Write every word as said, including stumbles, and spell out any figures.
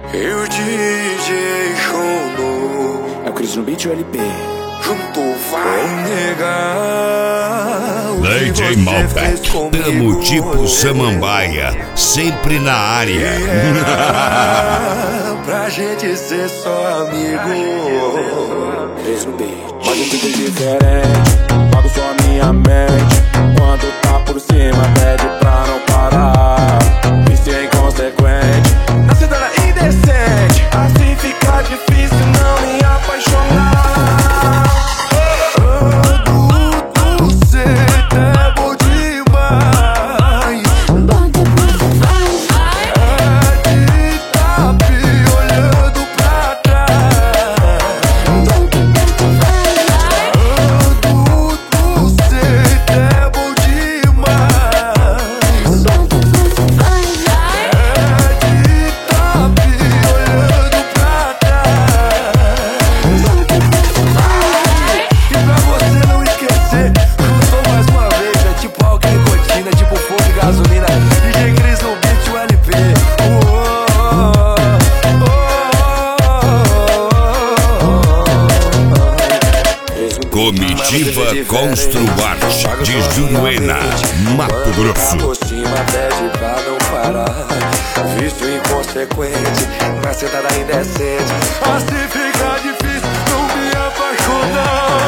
E o D J Chono é o Cris no beat ou L P? junto vai negar o D J que você Malbec, fez comigo. tamo tipo samambaia, sempre na área. Yeah, pra gente ser só amigo. Cris no beat. Pode tudo diferente, pago só a minha mente. Quando tá por cima, pede pra não parar. Isso é inconsequente, A cidade é indecente, assim fica difícil não me apaixonar. Comitiva Construarte de Juruena, Mato Grosso. Por cima pede pra não parar. Visto inconsequente, na cidade indecente. Assim fica difícil não me apaixonar.